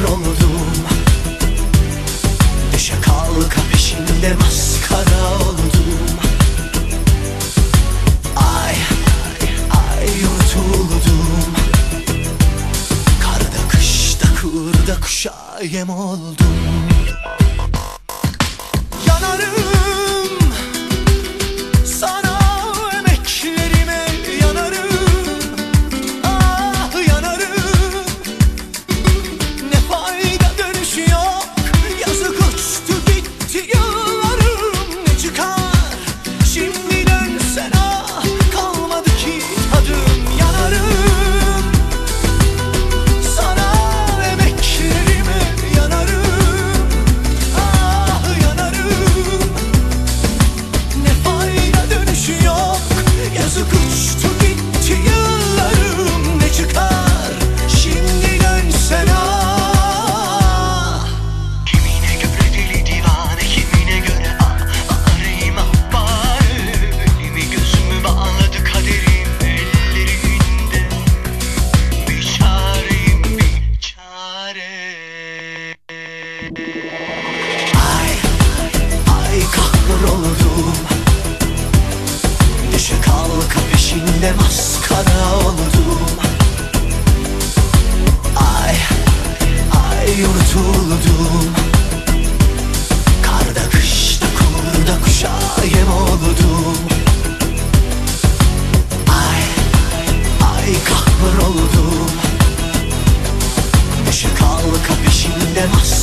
kahroldum. Düşe kalka peşinde maskara oldum. Ay yutuldum. Karda kışta kurda kuşa yem oldum. Yanarım sana, emeklerime yanarım. Ah yanarım, ne fayda dönüşü yok. Yazık uçtu gitti yıllarım. Ne çıkar şimdi dönsene, kalmadı ki tadım. Yanarım sana, emeklerime yanarım. Ah yanarım, ne fayda dönüşü yok. Yazık uçtu gitti yıllarım. Ne çıkar şimdi dönsene. Kimine göre deli divane, kimine göre arayayım ahbari. Elimi gözümü bağladı kaderim ellerinde. Bir çareyim bir çare. Ay kahroldum. Düşe kalka peşinde maskara oldum. Ay yutuldum. Karda kışta kurda kuşa yem oldum. Ay kahroldum. Düşe kalka peşinde maskara